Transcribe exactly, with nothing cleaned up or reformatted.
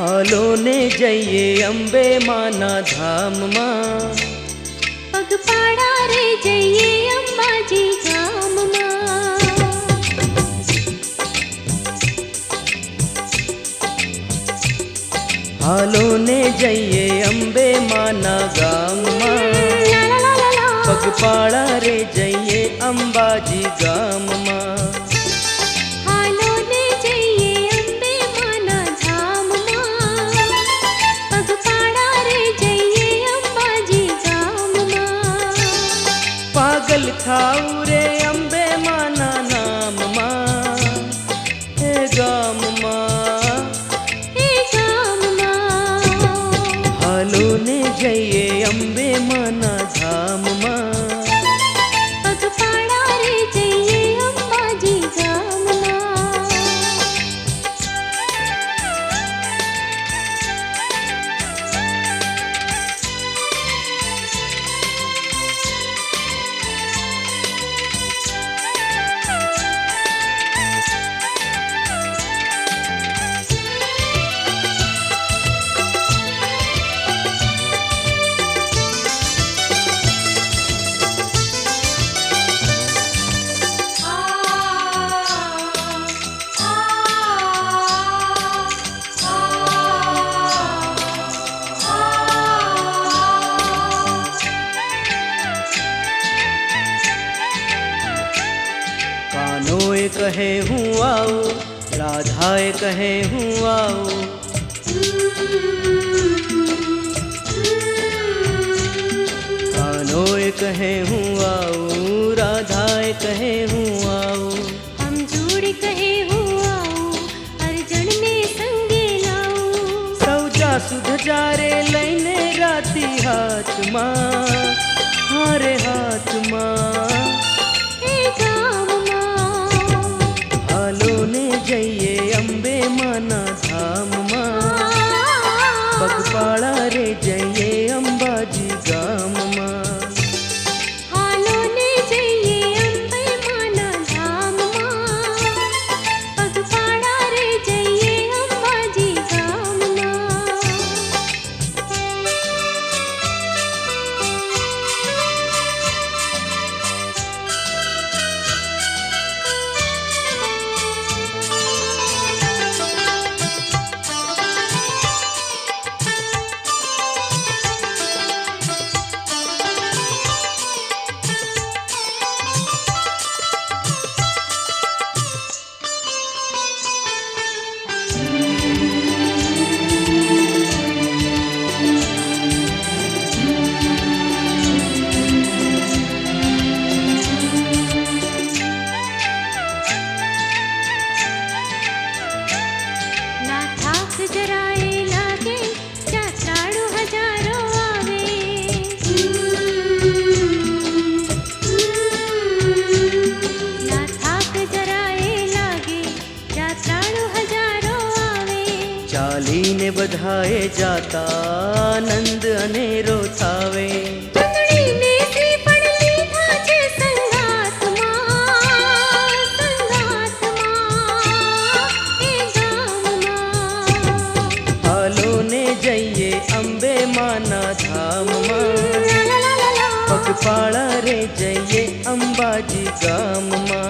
હાલો ને જઈએ અંબે માના ધામમાં, પગપાળા રે જઈએ અંબાજી ગામમાં. હાલો ને જઈએ અંબે માના ગામમાં, પગપાળા રે જઈએ અંબાજી ગામમાં. હાલો ને જઈએ અંબે માના ધામમાં, પગપાળા રે જઈએ અંબાજી ગામમાં. પાગલ થાઉ રે અંબે માના નામમાં, હે ગામમાં, એ ગામમાં. હાલો ને જઈએ અંબે માના ધામમાં, પગપાળા રે જઈએ અંબાજી ગામમાં. કાનોએ કહે હું આવું, રાધાએ કહે હું આવું. કાનોએ કહે હું આવું, રાધાએ કહે હું આવું. हम जोड़ कहे हुआ अर्जन ने संगे लाऊं. સૌજા સુધ જારે લઈને રાતી હાથમાં, હારે હાથમાં. ए गामમાં. હાલો ને જઈએ અંબે માના ધામમાં, પગપાળા રે જઈએ અંબાજી ગામમાં. હાલો ને જઈએ અંબે માના ધામમાં, પગપાળા રે જઈએ અંબાજી ગામમાં. ના થાક જરાય લાગે, જાત્રાળુ હજારો આવે. ના થાક જરાય લાગે, જાત્રાળુ હજારો આવે. ચાલીને બધાએ જાતા આનંદ અનેરો થાવે. ચૂંદડીને શ્રીફળ લીધા છે સંગાતમાં, સંગાતમાં. એ ગામમાં. હાલો ને જઈએ અંબે માના ધામમાં, લા લા લા લા લા. પગપાળા રે જઈએ અંબાજી ગામમાં.